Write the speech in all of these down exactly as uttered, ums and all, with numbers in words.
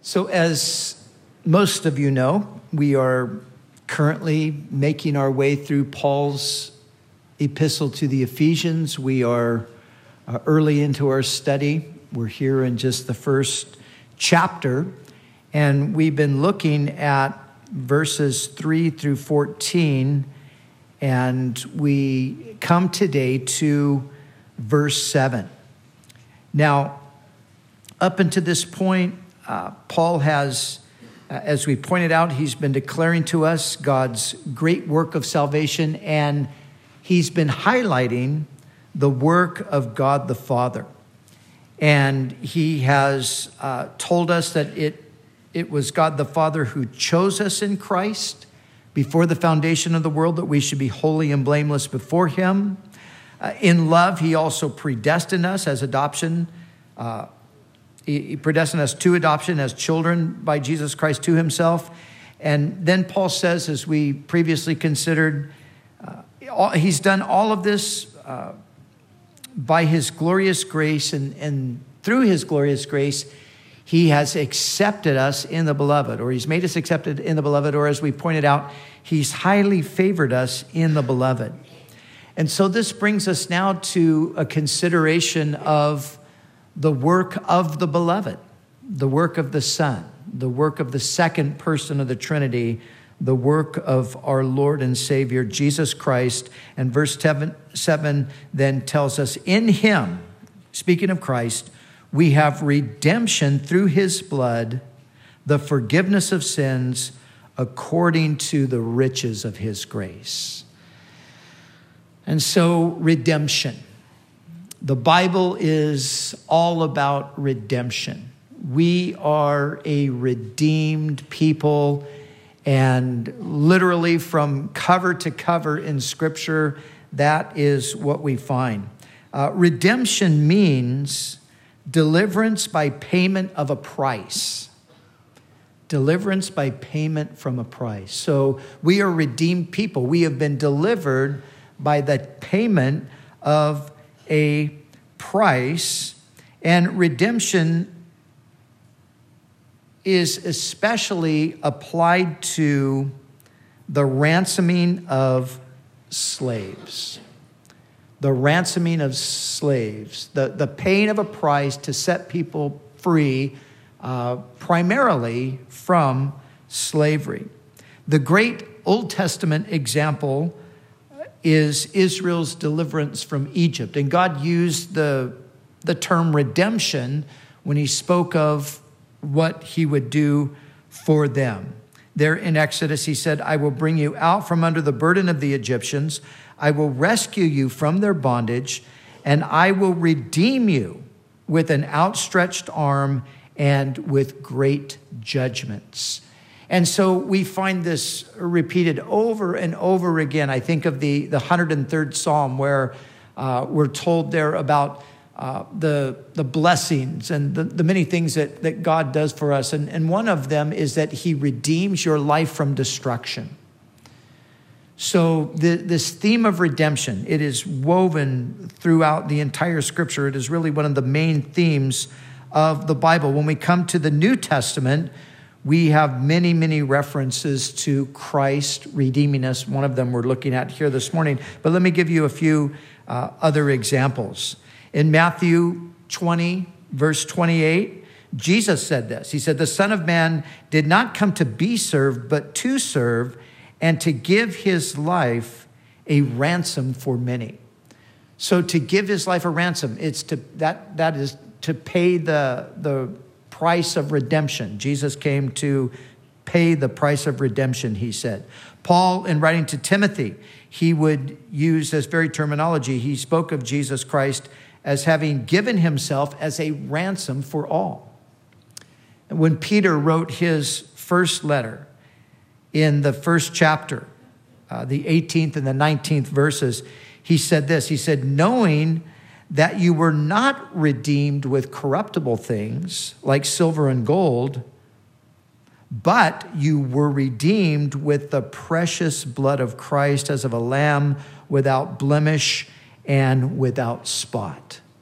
So as most of you know, we are currently making our way through Paul's epistle to the Ephesians. We are uh, early into our study. We're here in just the first chapter, and we've been looking at verses three through fourteen, and we come today to verse seven. Now, up until this point, uh, Paul has, uh, as we pointed out, he's been declaring to us God's great work of salvation, and he's been highlighting the work of God the Father. And he has uh, told us that it it was God the Father who chose us in Christ before the foundation of the world, that we should be holy and blameless before him. Uh, in love, he also predestined us as adoption. Uh, he, he predestined us to adoption as children by Jesus Christ to himself. And then Paul says, as we previously considered, uh, all, he's done all of this uh, by his glorious grace, and, and through his glorious grace, he has accepted us in the beloved, or he's made us accepted in the beloved, or as we pointed out, he's highly favored us in the beloved. And so this brings us now to a consideration of the work of the beloved, the work of the Son, the work of the second person of the Trinity, the work of our Lord and Savior, Jesus Christ. And verse seven then tells us, in him, speaking of Christ, we have redemption through his blood, the forgiveness of sins, according to the riches of his grace. And so, redemption. The Bible is all about redemption. We are a redeemed people, and literally from cover to cover in Scripture, that is what we find. Uh, redemption means deliverance by payment of a price. Deliverance by payment from a price. So we are redeemed people. We have been delivered by the payment of a price. And redemption is especially applied to the ransoming of slaves. The ransoming of slaves, the, the paying of a price to set people free, uh, primarily from slavery. The great Old Testament example is Israel's deliverance from Egypt. And God used the, the term redemption when he spoke of what he would do for them. There in Exodus, he said, I will bring you out from under the burden of the Egyptians. I will rescue you from their bondage, and I will redeem you with an outstretched arm and with great judgments. And so we find this repeated over and over again. I think of the, the one hundred third Psalm, where uh, we're told there about uh, the, the blessings and the, the many things that, that God does for us. And, and one of them is that he redeems your life from destruction. So the, this theme of redemption, it is woven throughout the entire Scripture. It is really one of the main themes of the Bible. When we come to the New Testament, we have many, many references to Christ redeeming us. One of them we're looking at here this morning. But let me give you a few uh, other examples. In Matthew twenty, verse twenty-eight, Jesus said this. He said, the Son of Man did not come to be served, but to serve, and to give his life a ransom for many. So to give his life a ransom, it's to that that is to pay the, the price of redemption. Jesus came to pay the price of redemption, he said. Paul, in writing to Timothy, he would use this very terminology. He spoke of Jesus Christ as having given himself as a ransom for all. And when Peter wrote his first letter, in the first chapter, uh, the eighteenth and the nineteenth verses, he said this. He said, knowing that you were not redeemed with corruptible things like silver and gold, but you were redeemed with the precious blood of Christ as of a lamb without blemish and without spot.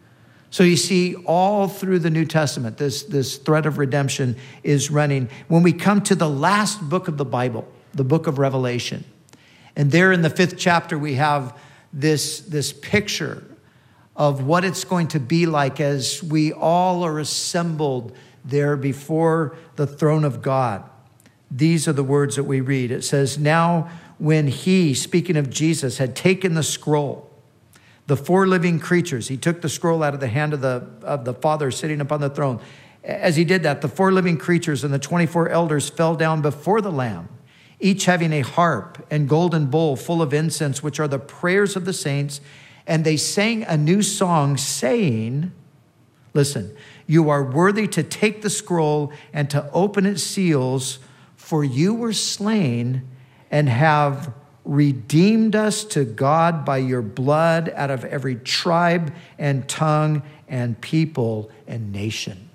So you see, all through the New Testament, this, this thread of redemption is running. When we come to the last book of the Bible, the book of Revelation, and there in the fifth chapter, we have this, this picture of what it's going to be like as we all are assembled there before the throne of God. These are the words that we read. It says, now when he, speaking of Jesus, had taken the scroll, the four living creatures, he took the scroll out of the hand of the, of the Father sitting upon the throne. As he did that, the four living creatures and the twenty-four elders fell down before the Lamb, each having a harp and golden bowl full of incense, which are the prayers of the saints. And they sang a new song saying, listen, you are worthy to take the scroll and to open its seals, for you were slain and have redeemed us to God by your blood out of every tribe and tongue and people and nation.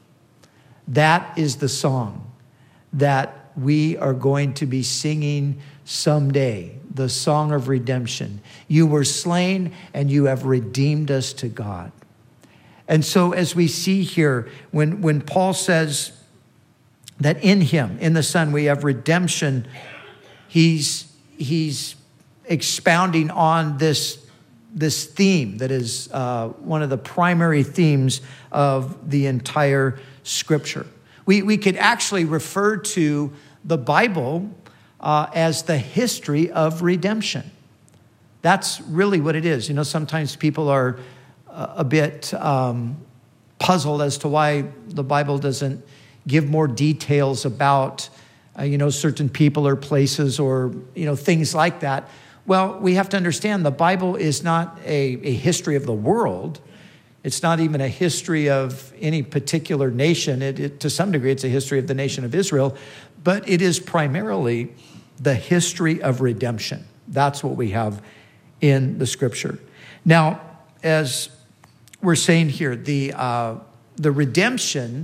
That is the song that we are going to be singing someday, the song of redemption. You were slain and you have redeemed us to God. And so as we see here, when, when Paul says that in him, in the Son, we have redemption, he's, he's expounding on this, this theme that is uh, one of the primary themes of the entire Scripture. We, we could actually refer to the Bible uh, as the history of redemption. That's really what it is. You know, sometimes people are uh, a bit um, puzzled as to why the Bible doesn't give more details about, uh, you know, certain people or places or, you know, things like that. Well, we have to understand the Bible is not a, a history of the world. It's not even a history of any particular nation. It, it, to some degree, it's a history of the nation of Israel, but it is primarily the history of redemption. That's what we have in the Scripture. Now, as we're saying here, the uh, the redemption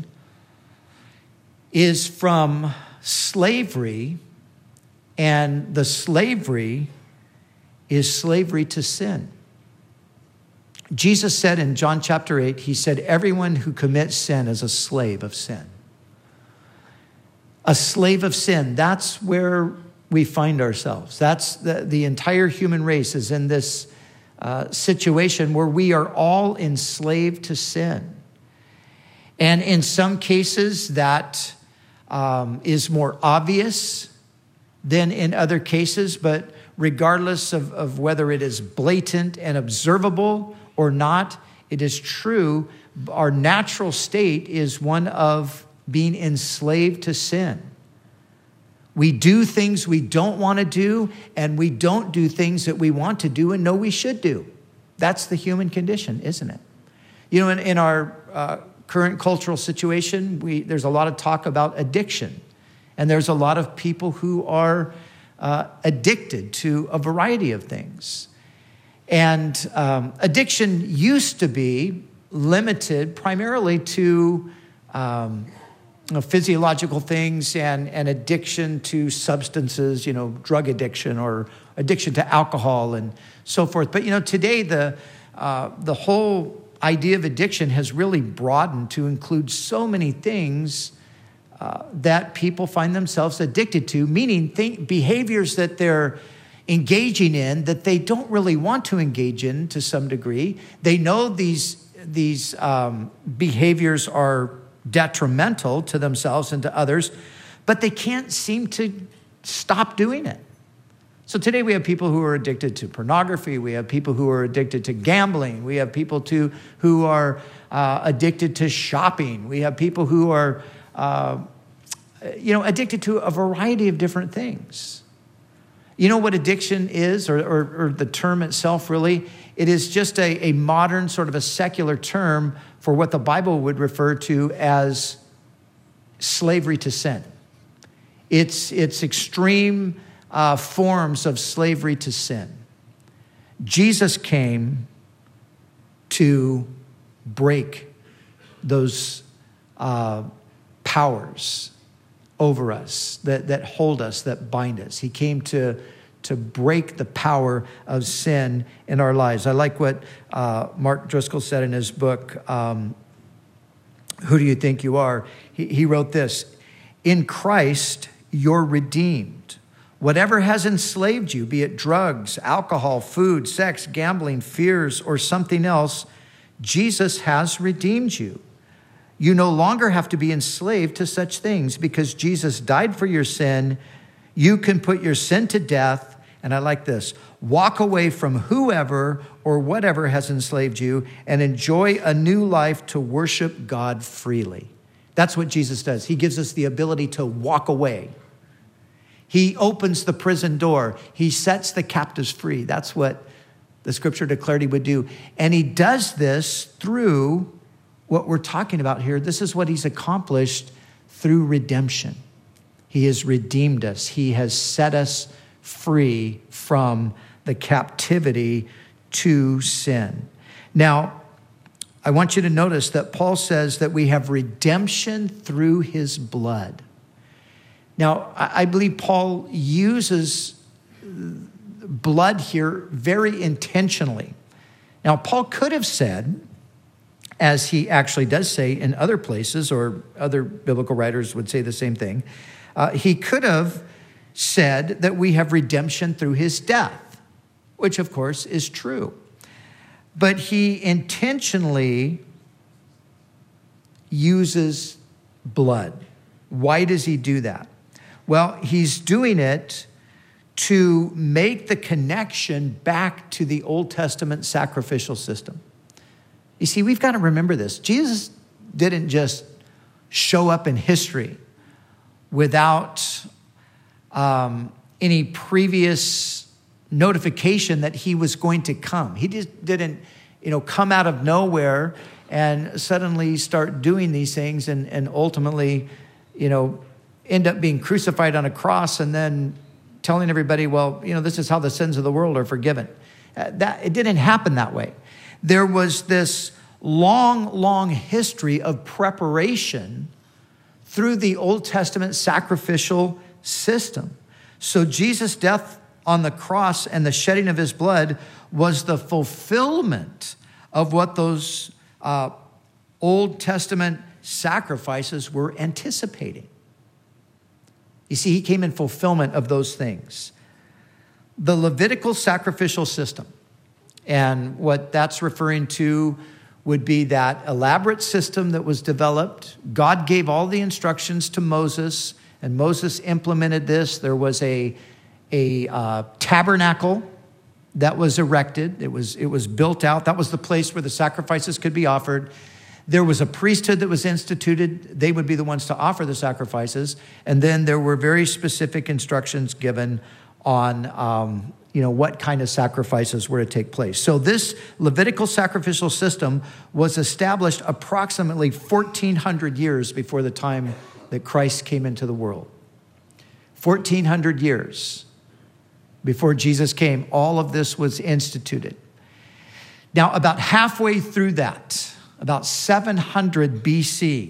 is from slavery, and the slavery is slavery to sin. Jesus said in John chapter eight, he said, everyone who commits sin is a slave of sin. A slave of sin, that's where we find ourselves. That's the, the entire human race is in this uh, situation where we are all enslaved to sin. And in some cases that um, is more obvious than in other cases, but regardless of, of whether it is blatant and observable or not, it is true. Our natural state is one of being enslaved to sin. We do things we don't want to do, and we don't do things that we want to do and know we should do. That's the human condition, isn't it? You know, in, in our uh, current cultural situation, we, there's a lot of talk about addiction. And there's a lot of people who are uh, addicted to a variety of things. And um, addiction used to be limited primarily to um, you know, physiological things and, and addiction to substances, you know, drug addiction or addiction to alcohol and so forth. But, you know, today the uh, the whole idea of addiction has really broadened to include so many things uh, that people find themselves addicted to, meaning th- behaviors that they're engaging in that they don't really want to engage in to some degree. They know these, these um, behaviors are detrimental to themselves and to others, but they can't seem to stop doing it. So today we have people who are addicted to pornography. We have people who are addicted to gambling. We have people to, who are uh, addicted to shopping. We have people who are, uh, you know, addicted to a variety of different things. You know what addiction is, or, or, or the term itself really? It is just a, a modern sort of a secular term for what the Bible would refer to as slavery to sin. It's, it's extreme uh, forms of slavery to sin. Jesus came to break those uh, powers over us that, that hold us, that bind us. He came to, to break the power of sin in our lives. I like what uh, Mark Driscoll said in his book, um, Who Do You Think You Are? He, he wrote this: in Christ, you're redeemed. Whatever has enslaved you, be it drugs, alcohol, food, sex, gambling, fears, or something else, Jesus has redeemed you. You no longer have to be enslaved to such things because Jesus died for your sin. You can put your sin to death. And I like this: walk away from whoever or whatever has enslaved you and enjoy a new life to worship God freely. That's what Jesus does. He gives us the ability to walk away. He opens the prison door. He sets the captives free. That's what the scripture declared he would do. And he does this through what we're talking about here. This is what he's accomplished through redemption. He has redeemed us. He has set us free from the captivity to sin. Now, I want you to notice that Paul says that we have redemption through his blood. Now, I believe Paul uses blood here very intentionally. Now, Paul could have said, as he actually does say in other places, or other biblical writers would say the same thing, uh, he could have said that we have redemption through his death, which of course is true. But he intentionally uses blood. Why does he do that? Well, he's doing it to make the connection back to the Old Testament sacrificial system. You see, we've got to remember this. Jesus didn't just show up in history without um, any previous notification that he was going to come. He just didn't, you know, come out of nowhere and suddenly start doing these things and, and ultimately, you know, end up being crucified on a cross and then telling everybody, well, you know, this is how the sins of the world are forgiven. Uh, that it didn't happen that way. There was this long, long history of preparation through the Old Testament sacrificial system. So Jesus' death on the cross and the shedding of his blood was the fulfillment of what those uh, Old Testament sacrifices were anticipating. You see, he came in fulfillment of those things. The Levitical sacrificial system, and what that's referring to would be that elaborate system that was developed. God gave all the instructions to Moses, and Moses implemented this. There was a, a uh, tabernacle that was erected. It was, it was built out. That was the place where the sacrifices could be offered. There was a priesthood that was instituted. They would be the ones to offer the sacrifices. And then there were very specific instructions given on um, you know, what kind of sacrifices were to take place. So this Levitical sacrificial system was established approximately fourteen hundred years before the time that Christ came into the world. fourteen hundred years before Jesus came, all of this was instituted. Now, about halfway through that, about seven hundred B C,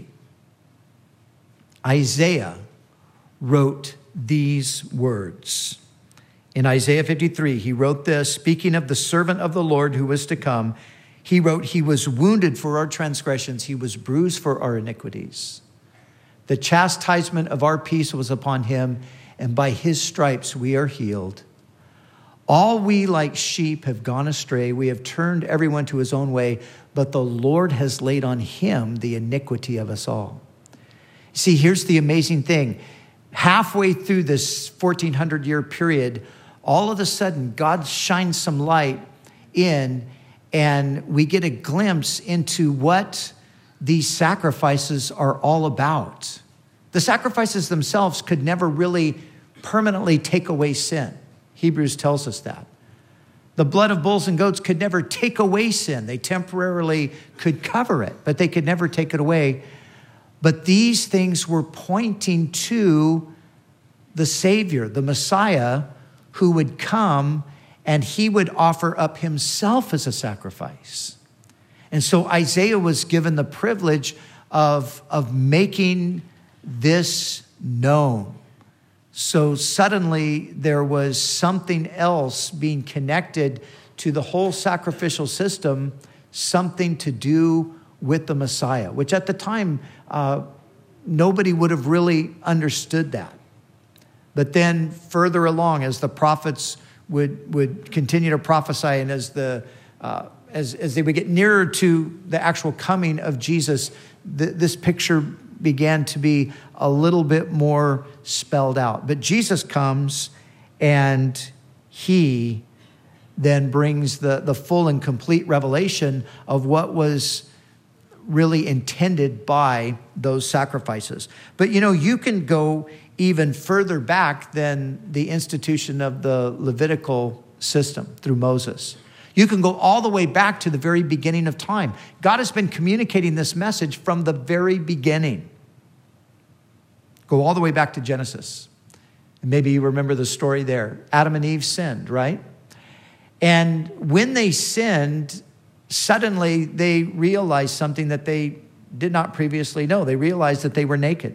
Isaiah wrote these words. In Isaiah fifty-three, he wrote this, speaking of the servant of the Lord who was to come. He wrote, "He was wounded for our transgressions. He was bruised for our iniquities. The chastisement of our peace was upon him, and by his stripes we are healed. All we like sheep have gone astray. We have turned everyone to his own way, but the Lord has laid on him the iniquity of us all." See, here's the amazing thing. Halfway through this fourteen hundred year period, all of a sudden, God shines some light in, and we get a glimpse into what these sacrifices are all about. The sacrifices themselves could never really permanently take away sin. Hebrews tells us that. The blood of bulls and goats could never take away sin. They temporarily could cover it, but they could never take it away. But these things were pointing to the Savior, the Messiah, who would come and he would offer up himself as a sacrifice. And so Isaiah was given the privilege of, of making this known. So suddenly there was something else being connected to the whole sacrificial system, something to do with the Messiah, which at the time, uh, nobody would have really understood that. But then further along, as the prophets would, would continue to prophesy, and as the uh, as, as they would get nearer to the actual coming of Jesus, th- this picture began to be a little bit more spelled out. But Jesus comes, and he then brings the, the full and complete revelation of what was really intended by those sacrifices. But you know, you can go even further back than the institution of the Levitical system through Moses. You can go all the way back to the very beginning of time. God has been communicating this message from the very beginning. Go all the way back to Genesis. And maybe you remember the story there. Adam and Eve sinned, right? And when they sinned, suddenly they realized something that they did not previously know. They realized that they were naked.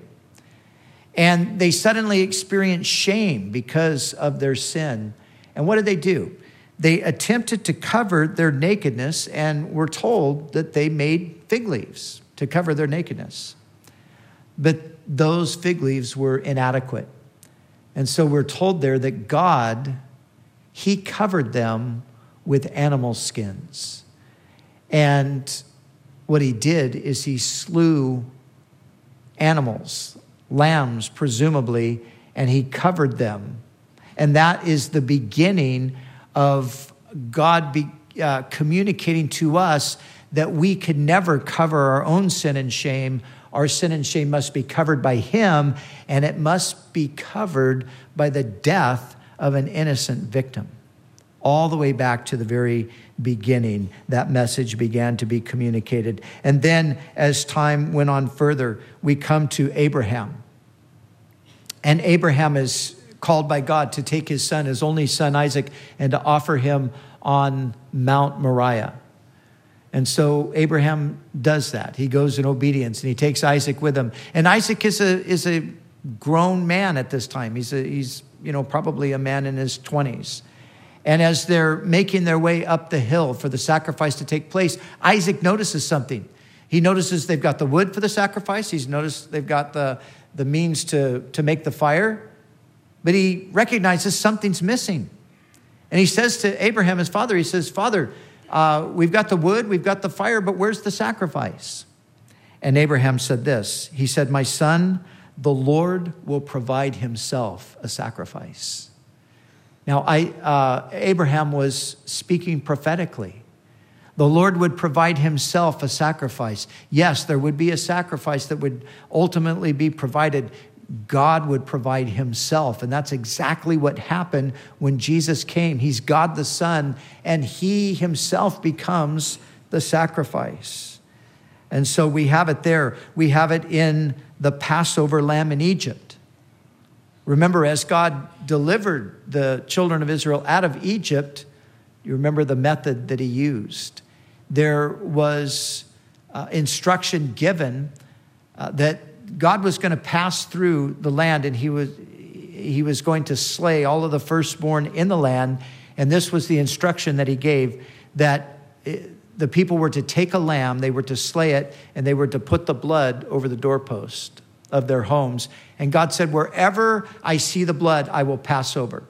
And they suddenly experienced shame because of their sin. And what did they do? They attempted to cover their nakedness, and were told that they made fig leaves to cover their nakedness. But those fig leaves were inadequate. And so we're told there that God, he covered them with animal skins. And what he did is he slew animals, lambs presumably, and he covered them. And that is the beginning of God be, uh, communicating to us that we could never cover our own sin and shame. Our sin and shame must be covered by him, and it must be covered by the death of an innocent victim. All the way back to the very beginning, that message began to be communicated. And then as time went on further, we come to Abraham. And Abraham is called by God to take his son, his only son Isaac, and to offer him on Mount Moriah. And so Abraham does that. He goes in obedience, and he takes Isaac with him. And Isaac is a is a grown man at this time. He's a, he's you know probably a man in his twenties. And as they're making their way up the hill for the sacrifice to take place, Isaac notices something. He notices they've got the wood for the sacrifice. He's noticed they've got the the means to to make the fire. But he recognizes something's missing. And he says to Abraham, his father, he says, Father, uh, we've got the wood, we've got the fire, but where's the sacrifice? And Abraham said this. He said, my son, the Lord will provide himself a sacrifice. Now, I, uh, Abraham was speaking prophetically. The Lord would provide himself a sacrifice. Yes, there would be a sacrifice that would ultimately be provided. God would provide himself. And that's exactly what happened when Jesus came. He's God the Son, and he himself becomes the sacrifice. And so we have it there. We have it in the Passover lamb in Egypt. Remember, as God delivered the children of Israel out of Egypt, you remember the method that he used. There was uh, instruction given uh, that God was going to pass through the land, and he was he was going to slay all of the firstborn in the land. And this was the instruction that he gave, that it, the people were to take a lamb, they were to slay it, and they were to put the blood over the doorpost of their homes. And God said, wherever I see the blood, I will pass over.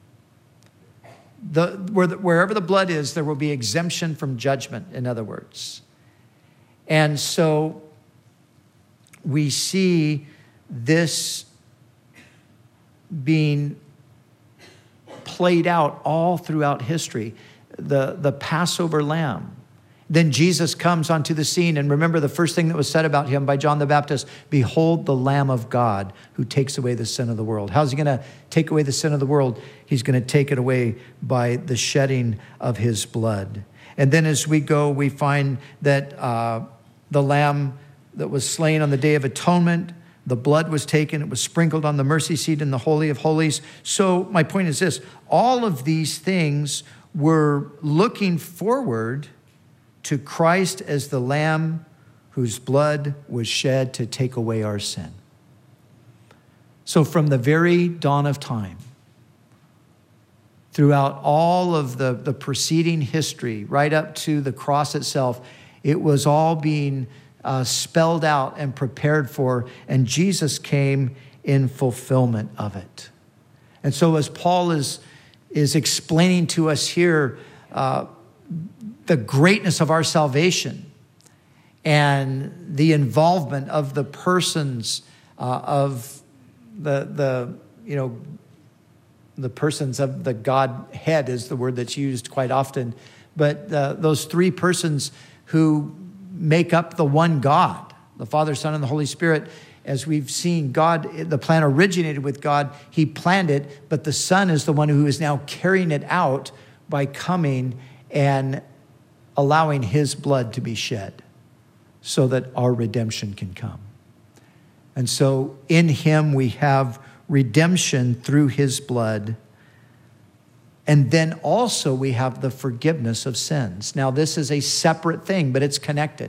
The, where the, wherever the blood is, there will be exemption from judgment, in other words. And so we see this being played out all throughout history, the, the Passover lamb. Then Jesus comes onto the scene, and remember the first thing that was said about him by John the Baptist, behold the Lamb of God who takes away the sin of the world. How's he going to take away the sin of the world? He's going to take it away by the shedding of his blood. And then as we go, we find that uh, the lamb that was slain on the Day of Atonement, the blood was taken, it was sprinkled on the mercy seat in the Holy of Holies. So my point is this, all of these things were looking forward to Christ as the Lamb whose blood was shed to take away our sin. So So from the very dawn of time, throughout all of the, the preceding history, right up to the cross itself, it was all being uh, spelled out and prepared for, and Jesus came in fulfillment of it. And so as Paul is, is explaining to us here uh, the greatness of our salvation and the involvement of the persons uh, of the, the, you know, the persons of the Godhead is the word that's used quite often. But uh, those three persons who make up the one God, the Father, Son, and the Holy Spirit. As we've seen, God, the plan originated with God. He planned it, but the Son is the one who is now carrying it out by coming and allowing his blood to be shed so that our redemption can come. And so in him we have redemption through his blood. And then also we have the forgiveness of sins. Now this is a separate thing, but it's connected.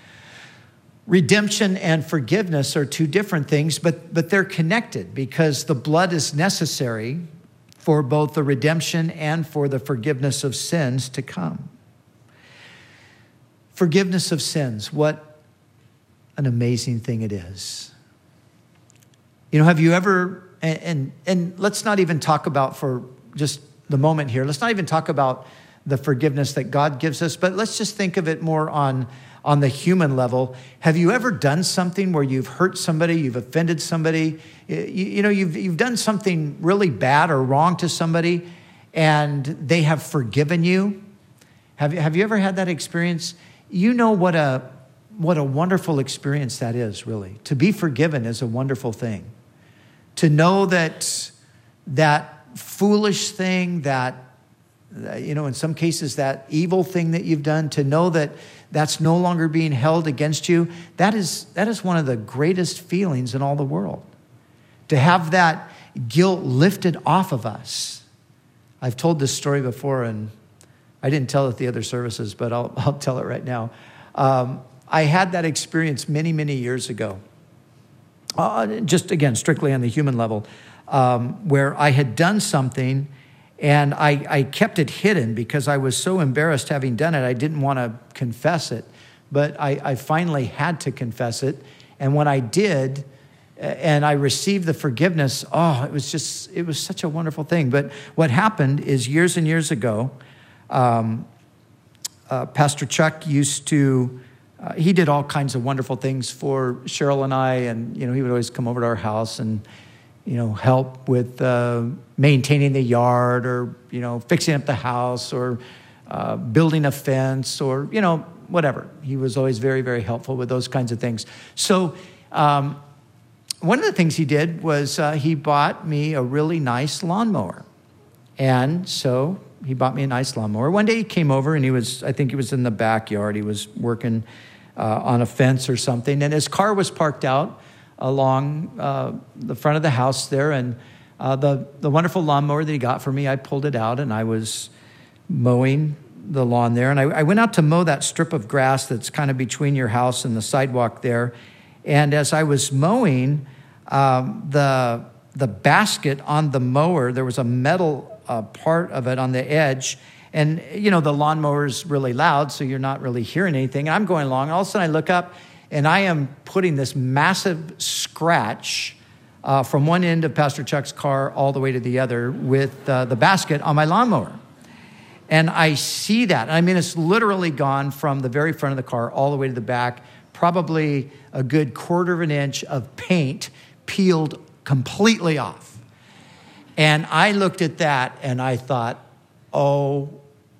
Redemption and forgiveness are two different things, but, but they're connected because the blood is necessary for both the redemption and for the forgiveness of sins to come. Forgiveness of sins, what an amazing thing it is. You know, have you ever, and, and, and let's not even talk about for just the moment here, let's not even talk about the forgiveness that God gives us, but let's just think of it more on on the human level. Have you ever done something where you've hurt somebody, you've offended somebody, you, you know, you've, you've done something really bad or wrong to somebody and they have forgiven you? Have, have you ever had that experience? You know what a, what a wonderful experience that is, really. To be forgiven is a wonderful thing. To know that that foolish thing, that, you know, in some cases, that evil thing that you've done, to know that that's no longer being held against you, that is, that is one of the greatest feelings in all the world. To have that guilt lifted off of us. I've told this story before, and I didn't tell it at the other services, but I'll, I'll tell it right now. Um, I had that experience many, many years ago. Uh, just, again, strictly on the human level, um, where I had done something and I, I kept it hidden because I was so embarrassed having done it. I didn't want to confess it, but I, I finally had to confess it. And when I did, and I received the forgiveness, oh, it was just, it was such a wonderful thing. But what happened is years and years ago, um, uh, Pastor Chuck used to, uh, he did all kinds of wonderful things for Cheryl and I. And, you know, he would always come over to our house and, you know, help with uh, maintaining the yard or, you know, fixing up the house or uh, building a fence or, you know, whatever. He was always very, very helpful with those kinds of things. So um, one of the things he did was uh, he bought me a really nice lawnmower. And so he bought me a nice lawnmower. One day he came over and he was, I think he was in the backyard. He was working uh, on a fence or something. And his car was parked out along uh, the front of the house there. And uh, the, the wonderful lawnmower that he got for me, I pulled it out and I was mowing the lawn there. And I, I went out to mow that strip of grass that's kind of between your house and the sidewalk there. And as I was mowing, um, the, the basket on the mower, there was a metal uh, part of it on the edge. And, you know, the lawnmower is really loud, so you're not really hearing anything. I'm going along, and all of a sudden I look up, and I am putting this massive scratch uh, from one end of Pastor Chuck's car all the way to the other with uh, the basket on my lawnmower. And I see that. I mean, it's literally gone from the very front of the car all the way to the back, probably a good quarter of an inch of paint peeled completely off. And I looked at that and I thought, oh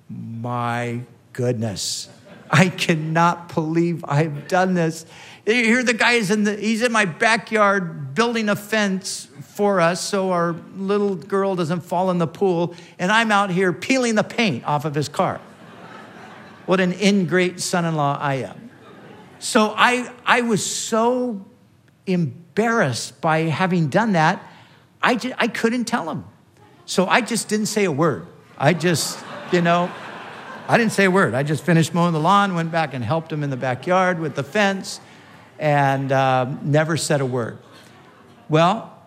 my goodness. I cannot believe I've done this. Here the guy is in the, he's in my backyard building a fence for us so our little girl doesn't fall in the pool. And I'm out here peeling the paint off of his car. What an ingrate son-in-law I am. So I, I was so embarrassed by having done that. I, just, I couldn't tell him. So I just didn't say a word. I just, you know, I didn't say a word. I just finished mowing the lawn, went back and helped him in the backyard with the fence, and uh, never said a word. Well,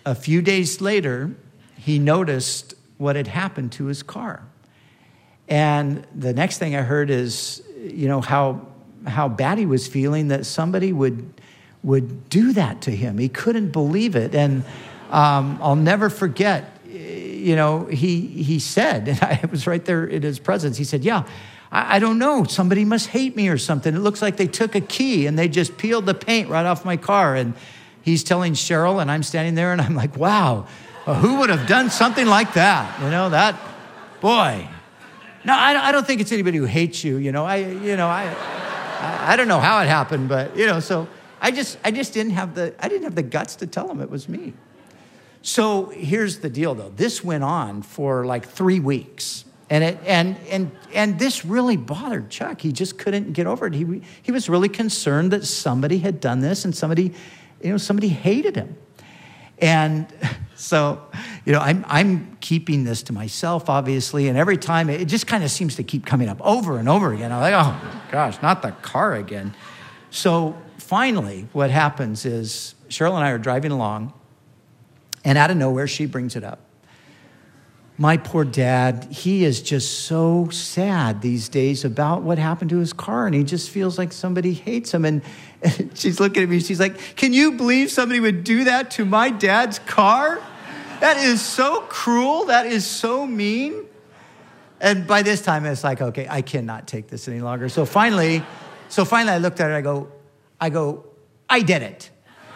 a few days later, he noticed what had happened to his car. And the next thing I heard is, you know, how how bad he was feeling that somebody would would do that to him. He couldn't believe it. And um, I'll never forget, you know, he he said, and I was right there in his presence, he said, yeah, I, I don't know, somebody must hate me or something. It looks like they took a key and they just peeled the paint right off my car. And he's telling Cheryl, and I'm standing there and I'm like, wow, well, who would have done something like that? You know, that, boy. No, I, I don't think it's anybody who hates you. You know, I, you know, I, I, I don't know how it happened, but you know, so I just, I just didn't have the, I didn't have the guts to tell him it was me. So here's the deal, though. This went on for like three weeks, and it, and and and this really bothered Chuck. He just couldn't get over it. He he was really concerned that somebody had done this, and somebody, you know, somebody hated him. And so, you know, I'm I'm keeping this to myself, obviously, and every time it just kind of seems to keep coming up over and over again. I'm like, oh gosh, not the car again. So finally, what happens is Cheryl and I are driving along, and out of nowhere, she brings it up. My poor dad, he is just so sad these days about what happened to his car, and he just feels like somebody hates him. And, and she's looking at me, she's like, can you believe somebody would do that to my dad's car? That is so cruel. That is so mean. And by this time, it's like, okay, I cannot take this any longer. So finally, so finally I looked at her, I go, I go, I did it.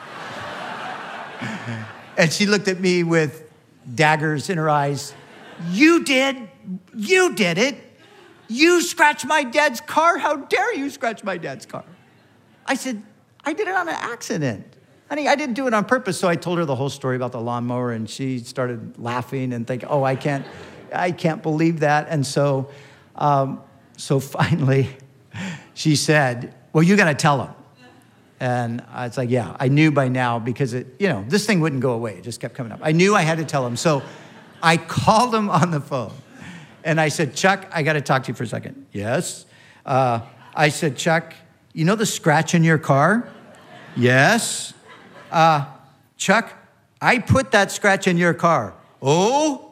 And she looked at me with daggers in her eyes. You did, you did it. You scratched my dad's car. How dare you scratch my dad's car? I said, I did it on an accident. Honey, I didn't do it on purpose. So I told her the whole story about the lawnmower, and she started laughing and thinking, oh, I can't, I can't believe that. And so, um, so finally she said, well, you got to tell him. And it's like, yeah, I knew by now because it, you know, this thing wouldn't go away. It just kept coming up. I knew I had to tell him. So I called him on the phone and I said, Chuck, I got to talk to you for a second. Yes. Uh, I said, Chuck, you know the scratch in your car? Yes. Uh, Chuck, I put that scratch in your car. Oh?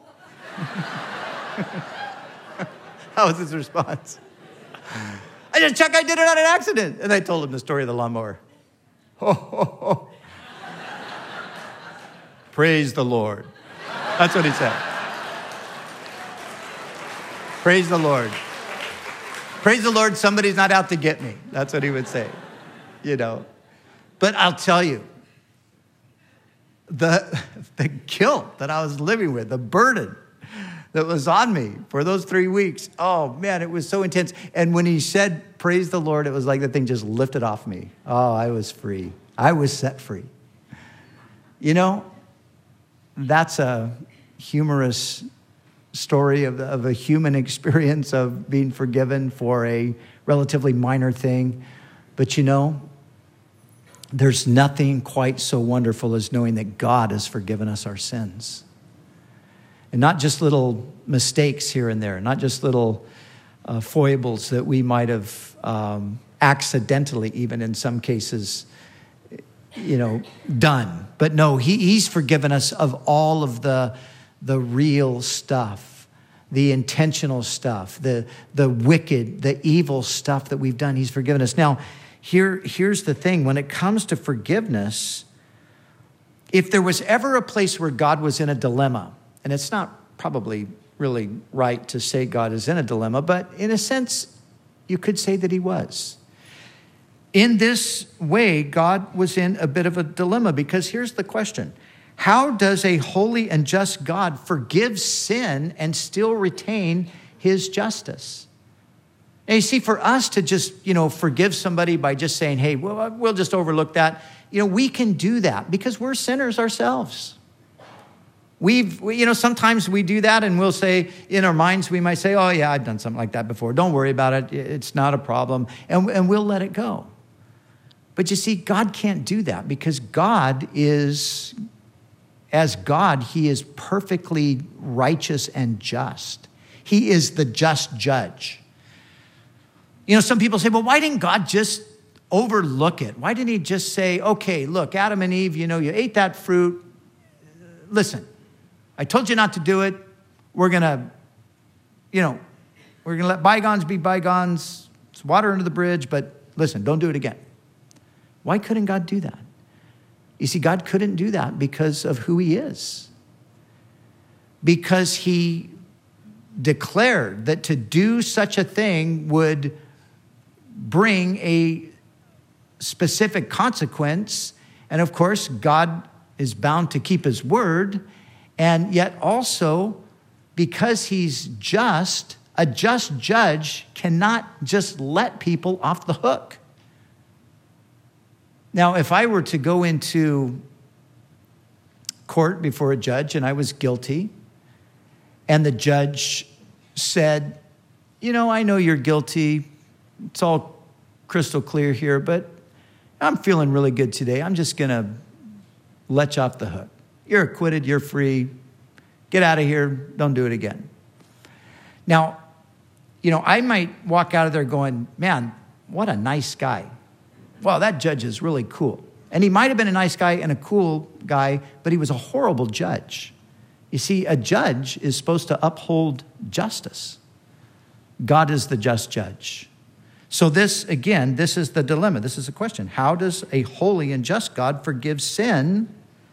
That was his response. I said, Chuck, I did it on an accident. And I told him the story of the lawnmower. Oh, oh, oh. Praise the Lord. That's what he said. Praise the Lord. Praise the Lord, somebody's not out to get me. That's what he would say, you know. But I'll tell you, the, the guilt that I was living with, the burden that was on me for those three weeks, oh, man, it was so intense. And when he said, praise the Lord, it was like the thing just lifted off me. Oh, I was free. I was set free. You know, that's a humorous story of, of a human experience of being forgiven for a relatively minor thing. But you know, there's nothing quite so wonderful as knowing that God has forgiven us our sins. And not just little mistakes here and there, not just little uh, foibles that we might have um, accidentally, even in some cases, you know, done. But no, he, he's forgiven us of all of the, the real stuff, the intentional stuff, the, the wicked, the evil stuff that we've done. He's forgiven us. Now, here, here's the thing. When it comes to forgiveness, if there was ever a place where God was in a dilemma, and it's not probably really right to say God is in a dilemma, but in a sense, you could say that he was. In this way, God was in a bit of a dilemma, because here's the question. How does a holy and just God forgive sin and still retain his justice? And you see, for us to just, you know, forgive somebody by just saying, hey, well, we'll just overlook that. You know, we can do that because we're sinners ourselves. We've, we, you know, sometimes we do that and we'll say, in our minds, we might say, oh yeah, I've done something like that before. Don't worry about it. It's not a problem. And, and we'll let it go. But you see, God can't do that because God is, as God, he is perfectly righteous and just. He is the just judge. You know, some people say, well, why didn't God just overlook it? Why didn't he just say, okay, look, Adam and Eve, you know, you ate that fruit. listen, I told you not to do it. We're going to, you know, we're going to let bygones be bygones. It's water under the bridge, but listen, don't do it again. Why couldn't God do that? You see, God couldn't do that because of who he is. Because he declared that to do such a thing would bring a specific consequence. And of course, God is bound to keep his word. And yet also, because he's just, a just judge cannot just let people off the hook. Now, if I were to go into court before a judge and I was guilty, and the judge said, you know, I know you're guilty. It's all crystal clear here, but I'm feeling really good today. I'm just going to let you off the hook. You're acquitted. You're free. Get out of here. Don't do it again. Now, you know, I might walk out of there going, man, what a nice guy. Wow, that judge is really cool. And he might have been a nice guy and a cool guy, but he was a horrible judge. You see, a judge is supposed to uphold justice. God is the just judge. So this, again, this is the dilemma. This is the question. How does a holy and just God forgive sin?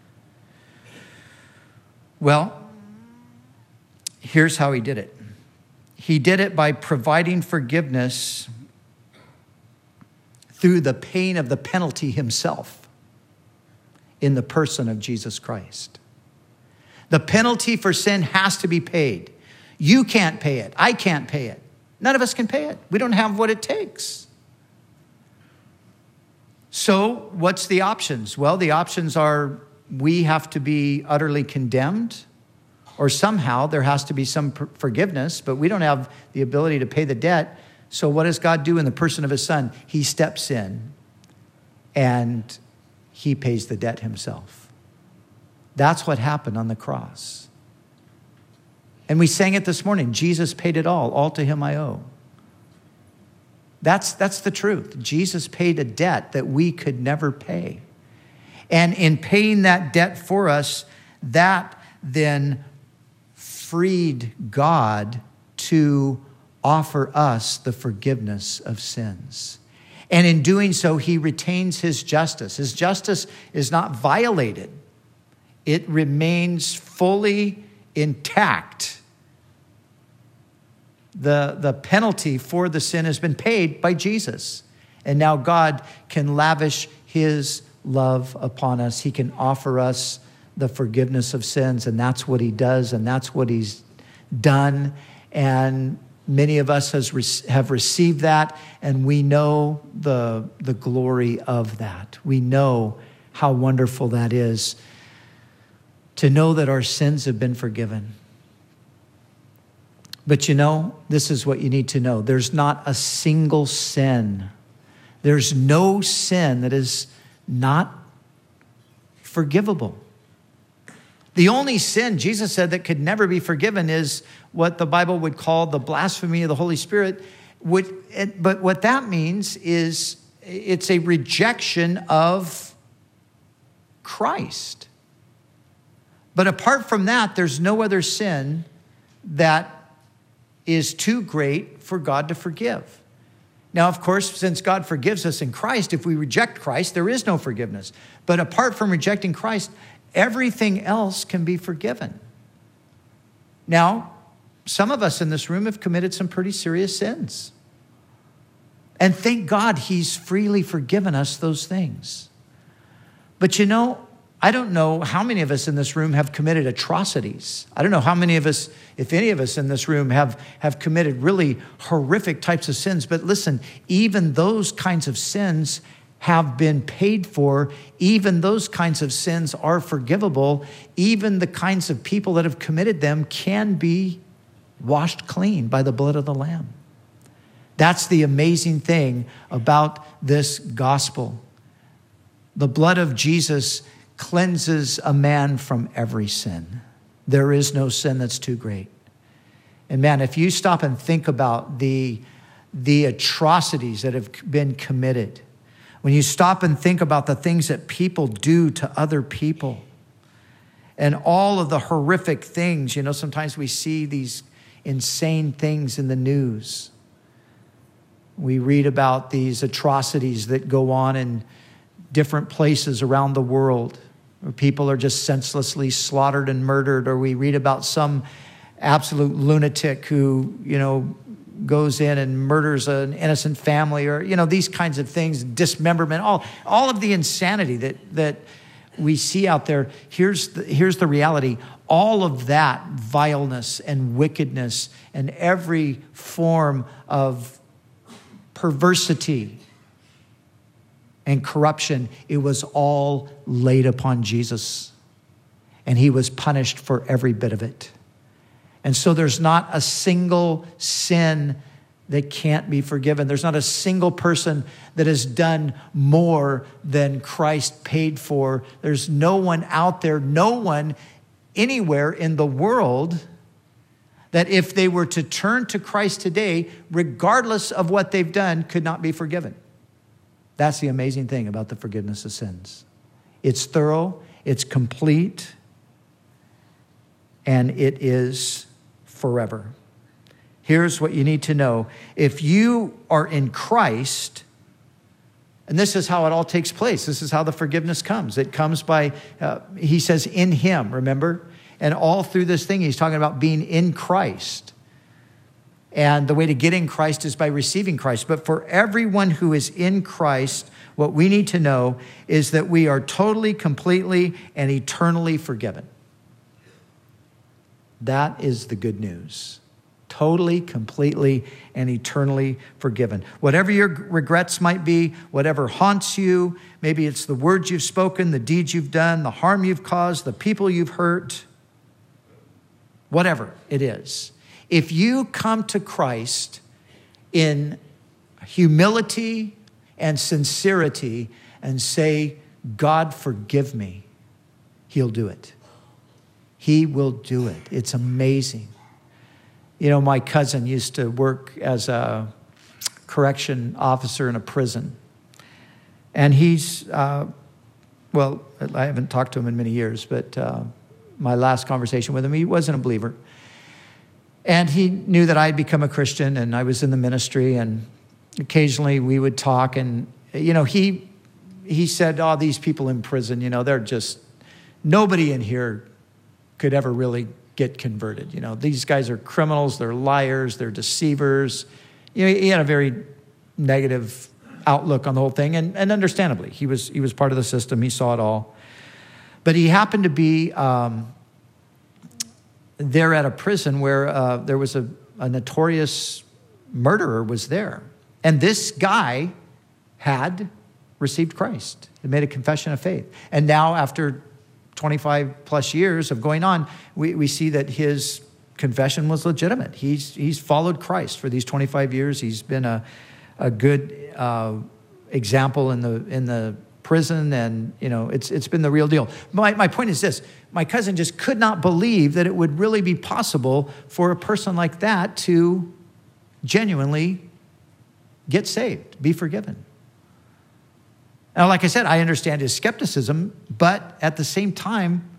Well, here's how he did it. He did it by providing forgiveness through the pain of the penalty himself in the person of Jesus Christ. The penalty for sin has to be paid. You can't pay it. I can't pay it. None of us can pay it. We don't have what it takes. So what's the options? Well, the options are we have to be utterly condemned, or somehow there has to be some forgiveness, but we don't have the ability to pay the debt. So what does God do in the person of his son? He steps in and he pays the debt himself. That's what happened on the cross. And we sang it this morning. Jesus paid it all. All to him I owe. That's, that's the truth. Jesus paid a debt that we could never pay. And in paying that debt for us, that then freed God to offer us the forgiveness of sins. And in doing so, he retains his justice. His justice is not violated. It remains fully intact. The, the penalty for the sin has been paid by Jesus. And now God can lavish his love upon us. He can offer us the forgiveness of sins. And that's what he does. And that's what he's done. And many of us has re- have received that. And we know the, the glory of that. We know how wonderful that is. To know that our sins have been forgiven. But you know, this is what you need to know. There's not a single sin. There's no sin that is not forgivable. The only sin, Jesus said, that could never be forgiven is what the Bible would call the blasphemy of the Holy Spirit. But what that means is it's a rejection of Christ. But apart from that, there's no other sin that is too great for God to forgive. Now, of course, since God forgives us in Christ, if we reject Christ, there is no forgiveness. But apart from rejecting Christ, everything else can be forgiven. Now, some of us in this room have committed some pretty serious sins. And thank God he's freely forgiven us those things. But you know, I don't know how many of us in this room have committed atrocities. I don't know how many of us, if any of us in this room have, have committed really horrific types of sins. But listen, even those kinds of sins have been paid for. Even those kinds of sins are forgivable. Even the kinds of people that have committed them can be washed clean by the blood of the Lamb. That's the amazing thing about this gospel. The blood of Jesus cleanses a man from every sin. There is no sin that's too great. And man, if you stop and think about the, the atrocities that have been committed, when you stop and think about the things that people do to other people, and all of the horrific things. You know, sometimes we see these insane things in the news. We read about these atrocities that go on in different places around the world, where people are just senselessly slaughtered and murdered, or we read about some absolute lunatic who, you know, goes in and murders an innocent family, or, you know, these kinds of things, dismemberment, all, all of the insanity that, that we see out there. Here's the, here's the reality. All of that vileness and wickedness and every form of perversity and corruption, it was all laid upon Jesus. And he was punished for every bit of it. And so there's not a single sin that can't be forgiven. There's not a single person that has done more than Christ paid for. There's no one out there, no one anywhere in the world that if they were to turn to Christ today, regardless of what they've done, could not be forgiven. That's the amazing thing about the forgiveness of sins. It's thorough, it's complete, and it is forever. Here's what you need to know. If you are in Christ, and this is how it all takes place. This is how the forgiveness comes. It comes by, uh, he says, in him, remember? And all through this thing, he's talking about being in Christ. And the way to get in Christ is by receiving Christ. But for everyone who is in Christ, what we need to know is that we are totally, completely, and eternally forgiven. That is the good news. Totally, completely, and eternally forgiven. Whatever your regrets might be, whatever haunts you, maybe it's the words you've spoken, the deeds you've done, the harm you've caused, the people you've hurt, whatever it is. If you come to Christ in humility and sincerity and say, God, forgive me, he'll do it. He will do it. It's amazing. You know, my cousin used to work as a correction officer in a prison. And he's, uh, well, I haven't talked to him in many years, but uh, my last conversation with him, he wasn't a believer. And he knew that I had become a Christian and I was in the ministry, and occasionally we would talk. And, you know, he he said, oh, these people in prison, you know, they're just, nobody in here could ever really get converted. You know, these guys are criminals, they're liars, they're deceivers. You know, he had a very negative outlook on the whole thing, and, and understandably, he was he was part of the system, he saw it all. But he happened to be um, there at a prison where uh, there was a, a notorious murderer was there. And this guy had received Christ, had made a confession of faith. And now after twenty-five plus years of going on, we, we see that his confession was legitimate. He's he's followed Christ for these twenty-five years. He's been a a good uh, example in the in the prison, and you know it's it's been the real deal. My my point is this: my cousin just could not believe that it would really be possible for a person like that to genuinely get saved, be forgiven. Now, like I said, I understand his skepticism, but at the same time,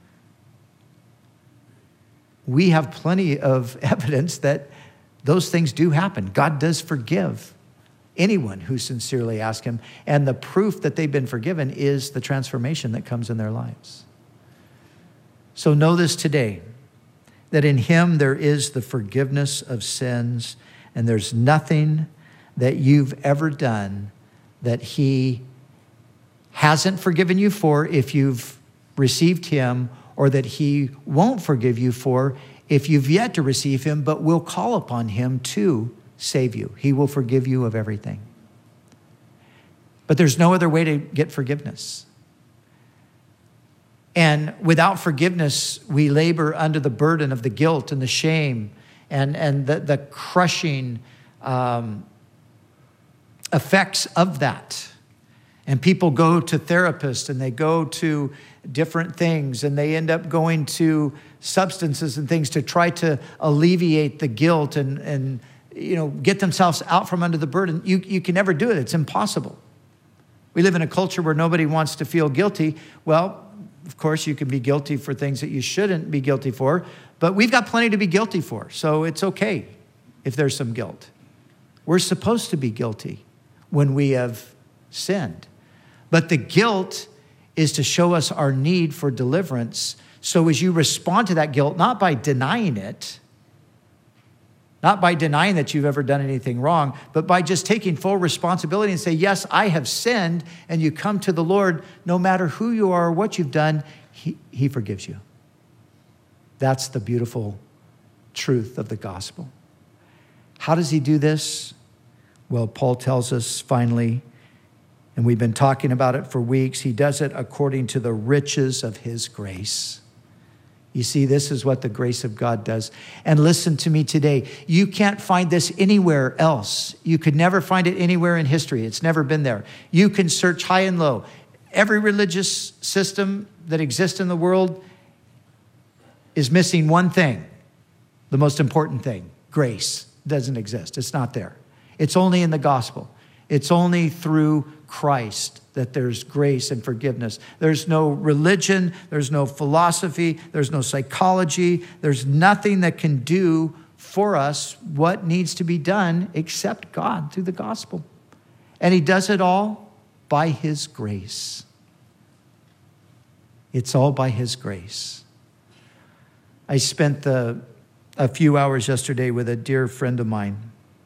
we have plenty of evidence that those things do happen. God does forgive anyone who sincerely asks him, and the proof that they've been forgiven is the transformation that comes in their lives. So know this today, that in him there is the forgiveness of sins, and there's nothing that you've ever done that he hasn't forgiven you for if you've received him, or that he won't forgive you for if you've yet to receive him, but will call upon him to save you. He will forgive you of everything. But there's no other way to get forgiveness. And without forgiveness, we labor under the burden of the guilt and the shame and, and the, the crushing um, effects of that. And people go to therapists and they go to different things, and they end up going to substances and things to try to alleviate the guilt and, and you know, get themselves out from under the burden. You, you can never do it. It's impossible. We live in a culture where nobody wants to feel guilty. Well, Of course, you can be guilty for things that you shouldn't be guilty for, but we've got plenty to be guilty for, so it's okay if there's some guilt. We're supposed to be guilty when we have sinned. But the guilt is to show us our need for deliverance. So as you respond to that guilt, not by denying it, not by denying that you've ever done anything wrong, but by just taking full responsibility and say, yes, I have sinned, and you come to the Lord, no matter who you are or what you've done, he, he forgives you. That's the beautiful truth of the gospel. How does he do this? Well, Paul tells us finally, and we've been talking about it for weeks, he does it according to the riches of his grace. You see, this is what the grace of God does. And listen to me today. You can't find this anywhere else. You could never find it anywhere in history. It's never been there. You can search high and low. Every religious system that exists in the world is missing one thing, the most important thing. Grace doesn't exist. It's not there. It's only in the gospel. It's only through Christ that there's grace and forgiveness. There's no religion, there's no philosophy, there's no psychology, there's nothing that can do for us what needs to be done except God through the gospel. And he does it all by his grace. It's all by his grace. I spent the, a few hours yesterday with a dear friend of mine.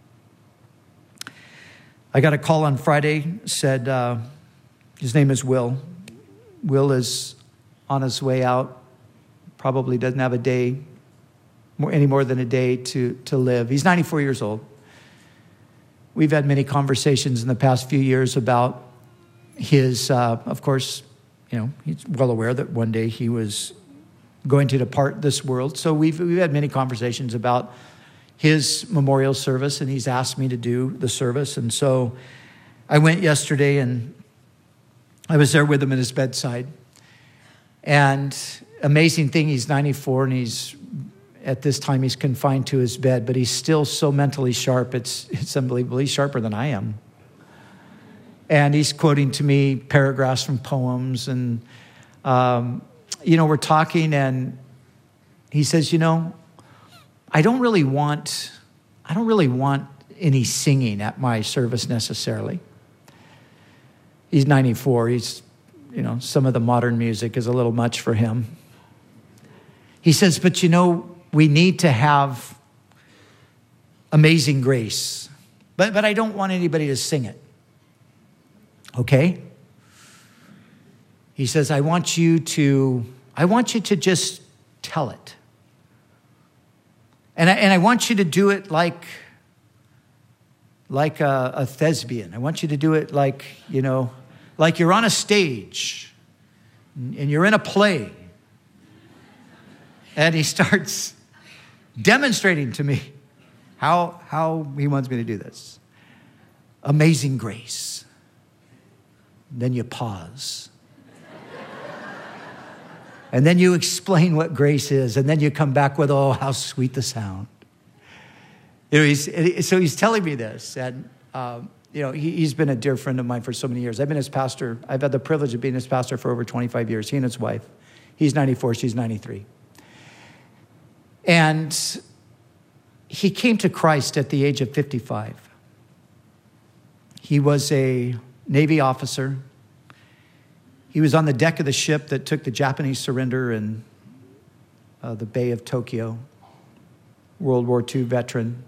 I got a call on Friday, said, uh, his name is Will. Will is on his way out, probably doesn't have a day, more, any more than a day to, to live. He's ninety-four years old. We've had many conversations in the past few years about his, uh, of course, you know, he's well aware that one day he was going to depart this world. So we've, we've had many conversations about his memorial service, and he's asked me to do the service. And so I went yesterday, and I was there with him at his bedside. And amazing thing, he's ninety-four, and he's, at this time, he's confined to his bed, but he's still so mentally sharp. It's, it's unbelievable. He's sharper than I am. And he's quoting to me paragraphs from poems. And, um, you know, we're talking, and he says, you know, I don't really want, I don't really want any singing at my service necessarily. He's ninety-four. He's, you know, some of the modern music is a little much for him. He says, but you know, we need to have Amazing Grace. But, but I don't want anybody to sing it. Okay? He says, I want you to, I want you to just tell it. And I, and I want you to do it like, like a, a thespian. I want you to do it like, you know, like you're on a stage and you're in a play. And he starts demonstrating to me how, how he wants me to do this. Amazing Grace. Then you pause. And then you explain what grace is. And then you come back with, oh, how sweet the sound. You know, he's, so he's telling me this. And, um, you know, he, he's been a dear friend of mine for so many years. I've been his pastor. I've had the privilege of being his pastor for over twenty-five years. He and his wife. He's ninety-four, she's ninety-three. And he came to Christ at the age of fifty-five. He was a Navy officer. He was on the deck of the ship that took the Japanese surrender in uh, the Bay of Tokyo. World War Two veteran.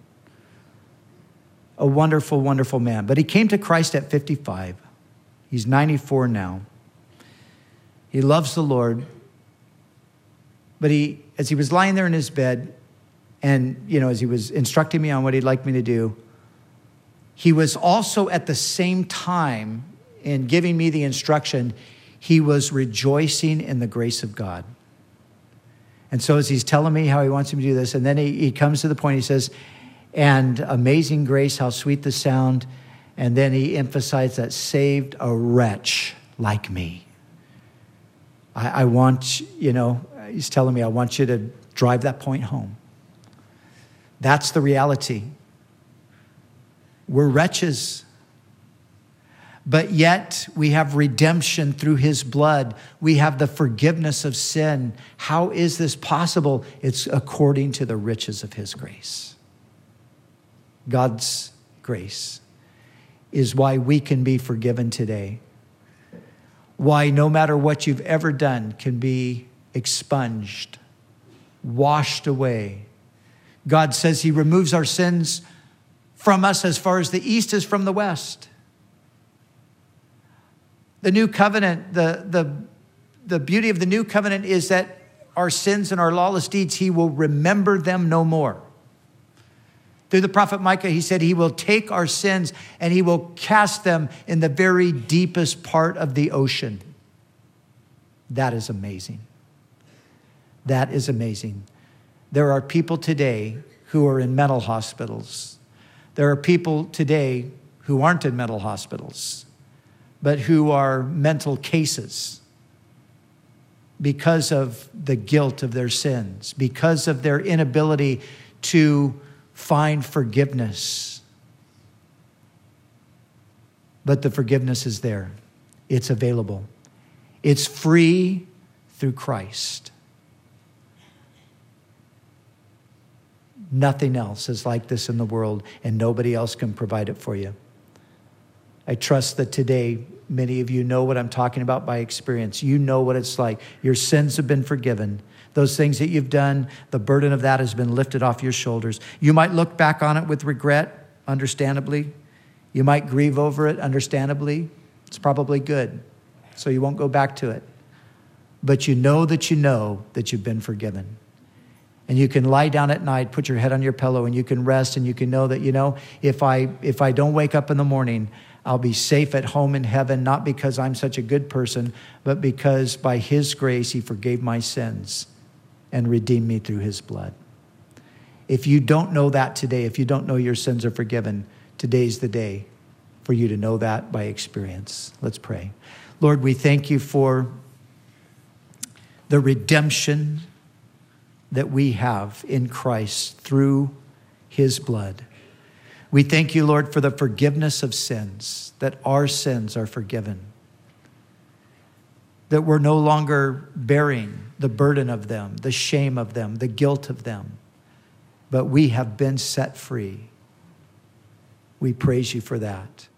A wonderful, wonderful man. But he came to Christ at fifty-five. He's ninety-four now. He loves the Lord. But he, as he was lying there in his bed, and, you know, as he was instructing me on what he'd like me to do, he was also at the same time in giving me the instruction, he was rejoicing in the grace of God. And so as he's telling me how he wants me to do this, and then he, he comes to the point, he says, and amazing grace, how sweet the sound. And then he emphasized that saved a wretch like me. I, I want, you know, he's telling me, I want you to drive that point home. That's the reality. We're wretches. but yet we have redemption through his blood. We have the forgiveness of sin. How is this possible? It's according to the riches of his grace. God's grace is why we can be forgiven today. Why no matter what you've ever done can be expunged, washed away. God says he removes our sins from us as far as the east is from the west. The new covenant, the, the, the beauty of the new covenant is that our sins and our lawless deeds, he will remember them no more. Through the prophet Micah, he said he will take our sins and he will cast them in the very deepest part of the ocean. That is amazing. That is amazing. There are people today who are in mental hospitals. There are people today who aren't in mental hospitals, but who are mental cases because of the guilt of their sins, because of their inability to find forgiveness. But the forgiveness is there. It's available. It's free through Christ. Nothing else is like this in the world, and nobody else can provide it for you. I trust that today, many of you know what I'm talking about by experience. You know what it's like. Your sins have been forgiven. Those things that you've done, the burden of that has been lifted off your shoulders. You might look back on it with regret, understandably. You might grieve over it, understandably. It's probably good, so you won't go back to it. But you know that you know that you've been forgiven. And you can lie down at night, put your head on your pillow, and you can rest, and you can know that, you know, if I if I don't wake up in the morning, I'll be safe at home in heaven, not because I'm such a good person, but because by his grace, he forgave my sins and redeemed me through his blood. If you don't know that today, if you don't know your sins are forgiven, today's the day for you to know that by experience. Let's pray. Lord, we thank you for the redemption that we have in Christ through his blood. We thank you, Lord, for the forgiveness of sins, that our sins are forgiven, that we're no longer bearing the burden of them, the shame of them, the guilt of them, but we have been set free. We praise you for that.